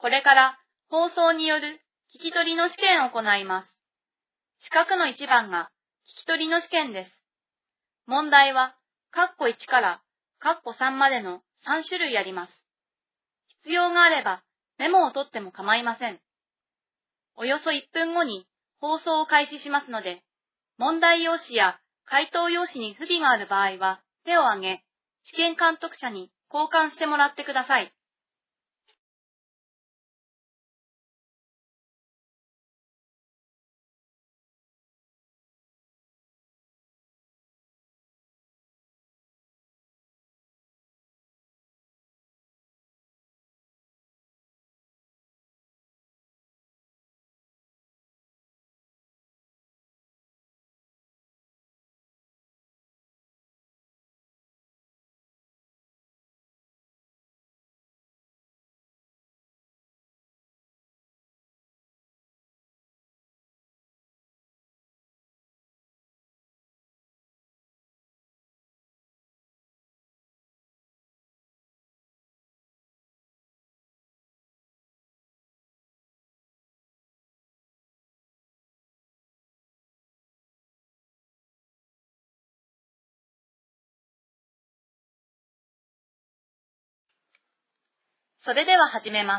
これから放送による聞き取りの試験を行います。四角の1番が聞き取りの試験です。問題は、括弧1から括弧3までの3種類あります。必要があればメモを取っても構いません。およそ1分後に放送を開始しますので、問題用紙や回答用紙に不備がある場合は手を挙げ、試験監督者に交換してもらってください。それでは始めます。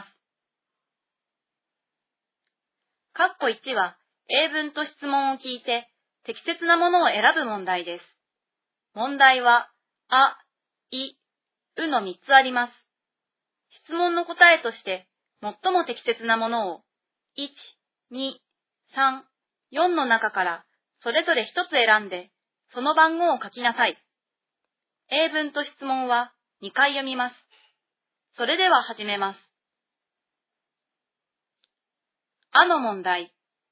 括弧1は英文と質問を聞いて適切なものを選ぶ問題です。問題は、あ、い、うの3つあります。質問の答えとして最も適切なものを1、2、3、4の中からそれぞれ1つ選んでその番号を書きなさい。英文と質問は2回読みます。それでは始めます。あの問題。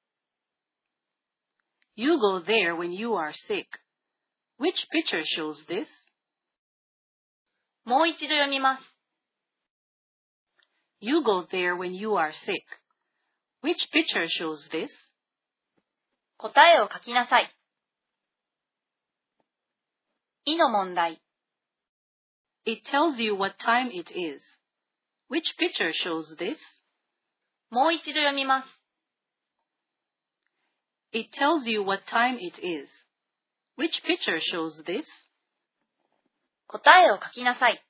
You go there when you are sick. Which picture shows this? もう一度読みます。 You go there when you are sick. Which picture shows this? 答えを書きなさい。いの問題。 It tells you what time it is. Which picture shows this? もう一度読みます。 It tells you what time it is. Which picture shows this? 答えを書きなさい。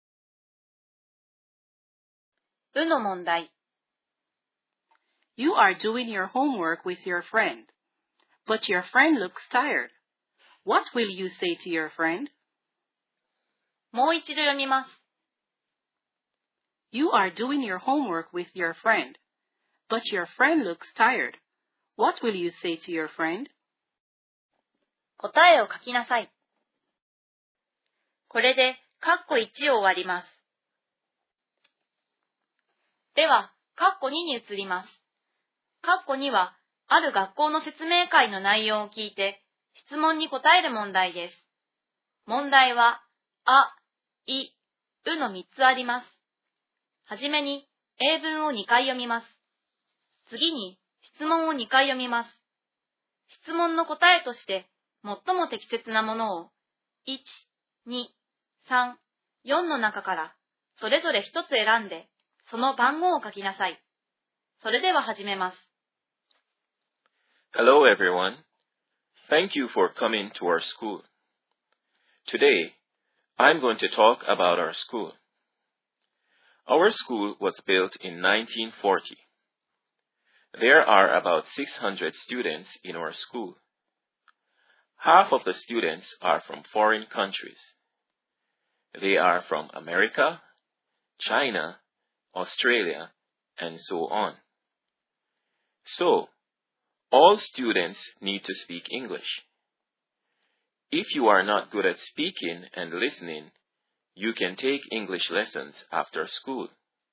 うの問題。 You are doing your homework with your friend, but your friend looks tired. What will you say to your friend? もう一度読みます。 You are doing your homework with your friend, but your friend looks tired. What will you say to your friend? 答えを書きなさい。これで、括弧1を終わります。では、括弧2に移ります。括弧2は、ある学校の説明会の内容を聞いて、質問に答える問題です。問題は、あ、い、うの3つあります。はじめに、英文を2回読みます。次に、質問を2回読みます。質問の答えとして、最も適切なものを、1、2、3、4の中から、それぞれ1つ選んで、その番号を書きなさい。それでは始めます。 Hello everyone. Thank you for coming to our school. Today, I'm going to talk about our school. Our school was built in 1940. There are about 600 students in our school. Half of the students are from foreign countries. They are from America, China, Australia, and so on. So, all students need to speak English. If you are not good at speaking and listening, you can take English lessons after school.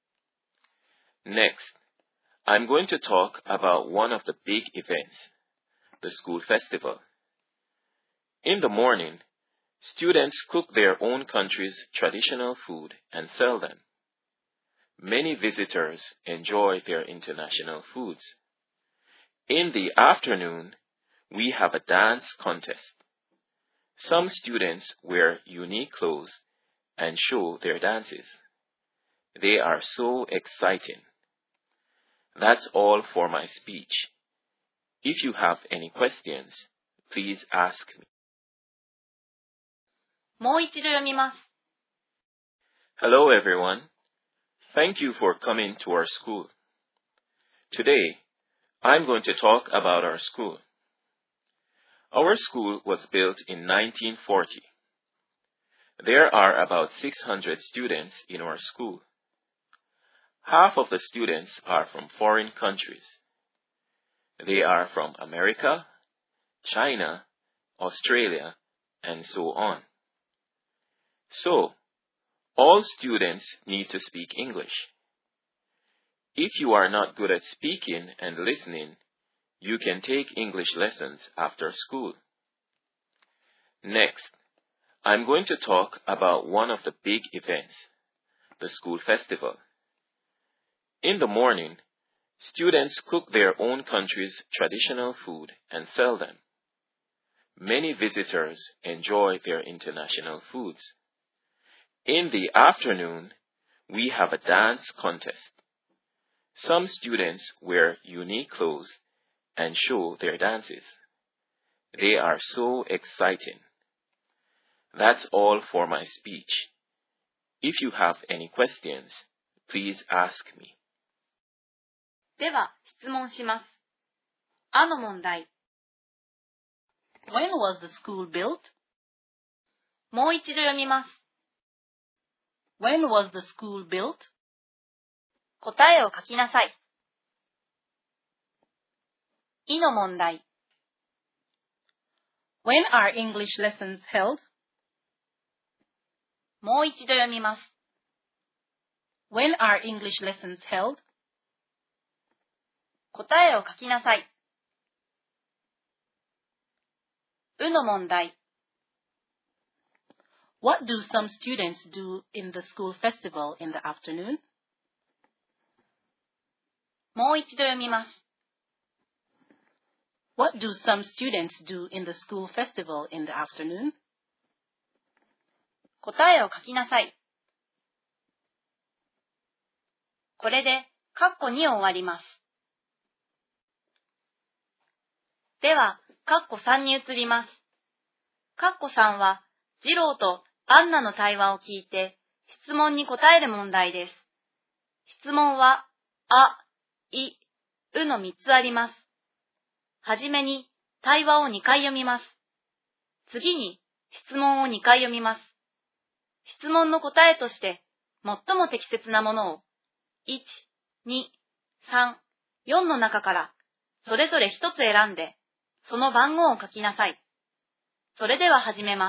Next, I'm going to talk about one of the big events, the school festival. In the morning, students cook their own country's traditional food and sell them. Many visitors enjoy their international foods. In the afternoon, we have a dance contest. Some students wear unique clothes and show their dances. They are so exciting. That's all for my speech. If you have any questions, please ask me. もう一度読みます。 Hello everyone. Thank you for coming to our school. Today, I'm going to talk about our school. Our school was built in 1940. There are about 600 students in our school. Half of the students are from foreign countries. They are from America, China, Australia, and so on. So, all students need to speak English. If you are not good at speaking and listening, you can take English lessons after school. Next, I'm going to talk about one of the big events, the school festival. In the morning, students cook their own country's traditional food and sell them. Many visitors enjoy their international foods. In the afternoon, we have a dance contest. Some students wear unique clothes and show their dances. They are so exciting. That's all for my speech. If you have any questions, please ask me. では、質問します。あの問題。 When was the school built? もう一度読みます。 When was the school built? 答えを書きなさい。いの問題。 When are English lessons held? もう一度読みます。 When are English lessons held? 答えを書きなさい。うの問題。 What do some students do in the school festival in the afternoon? もう一度読みます。 What do some students do in the school festival in the afternoon? 答えを書きなさい。これで、括弧2を終わります。では、括弧3に移ります。括弧3は、次郎とアンナの対話を聞いて、質問に答える問題です。質問は、あ、い、うの3つあります。はじめに、対話を2回読みます。次に、質問を2回読みます。質問の答えとして、最も適切なものを、1、2、3、4の中から、それぞれ1つ選んで、その番号を書きなさい。それでは始めます。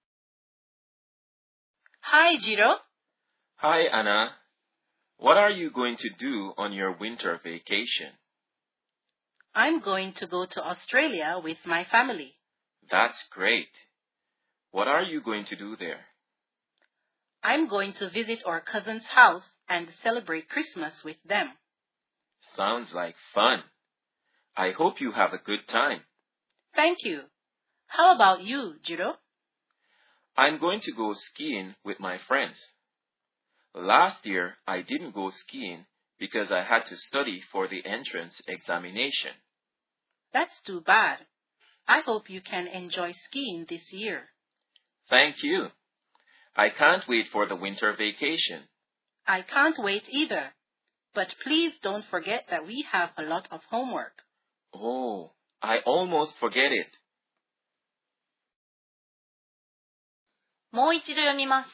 Hi, Jiro. Hi, Anna. What are you going to do on your winter vacation? I'm going to go to Australia with my family. That's great. What are you going to do there? I'm going to visit our cousin's house and celebrate Christmas with them. Sounds like fun. I hope you have a good time. Thank you. How about you, Jiro? I'm going to go skiing with my friends. Last year, I didn't go skiing because I had to study for the entrance examination. That's too bad. I hope you can enjoy skiing this year. Thank you. I can't wait for the winter vacation. I can't wait either. But please don't forget that we have a lot of homework. Oh, I almost forget it. もう一度読みます。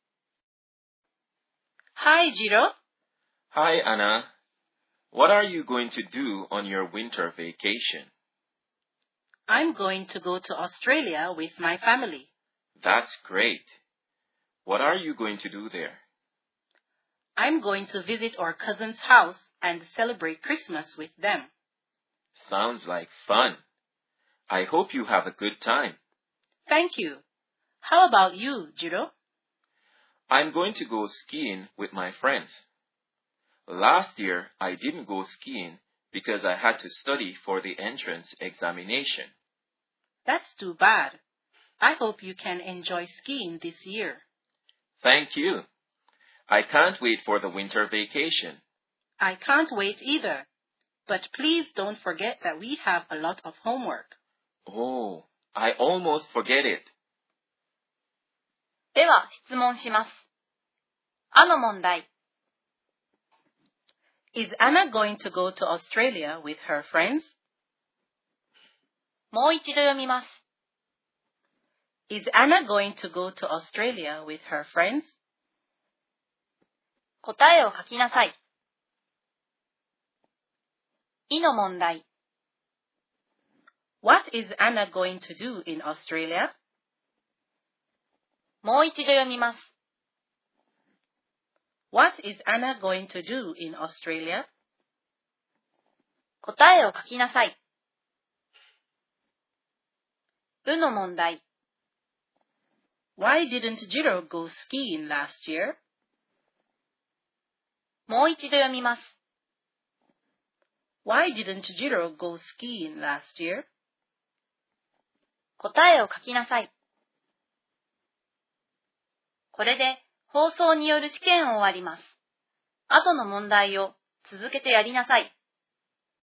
Hi, Jiro. Hi, Anna. What are you going to do on your winter vacation? I'm going to go to Australia with my family. That's great. What are you going to do there? I'm going to visit our cousin's house and celebrate Christmas with them. Sounds like fun. I hope you have a good time. Thank you. How about you, Jiro? I'm going to go skiing with my friends. Last year, I didn't go skiing because I had to study for the entrance examination. That's too bad. I hope you can enjoy skiing this year. Thank you. I can't wait for the winter vacation. I can't wait either. But please don't forget that we have a lot of homework. Oh, I almost forget it. では質問します。あの問題。 Is Anna going to go to Australia with her friends? もう一度読みます。 Is Anna going to go to Australia with her friends? 答えを書きなさい。いの問題。 What is Anna going to do in Australia? もう一度読みます。 What is Anna going to do in Australia? 答えを書きなさい。うの問題。 Why didn't Jiro go skiing last year? もう一度読みます。 Why didn't Jiro go skiing last year? 答えを書きなさい。これで放送による試験を終わります。後の問題を続けてやりなさい。